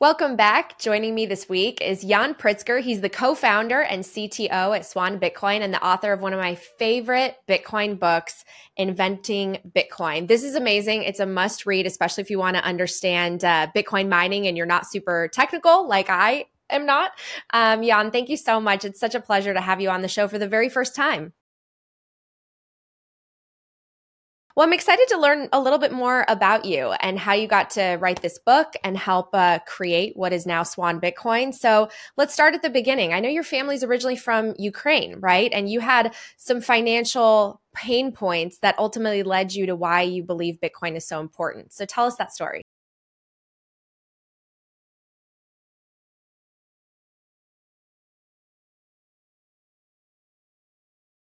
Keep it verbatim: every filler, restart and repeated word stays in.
Welcome back. Joining me this week is Jan Pritzker. He's the co-founder and C T O at Swan Bitcoin and the author of one of my favorite Bitcoin books, Inventing Bitcoin. This is amazing. It's a must read, especially if you want to understand uh, Bitcoin mining and you're not super technical like I am not. Um, Jan, thank you so much. It's such a pleasure to have you on the show for the very first time. Well, I'm excited to learn a little bit more about you and how you got to write this book and help uh, create what is now Swan Bitcoin. So let's start at the beginning. I know your family's originally from Ukraine, right? And you had some financial pain points that ultimately led you to why you believe Bitcoin is so important. So tell us that story.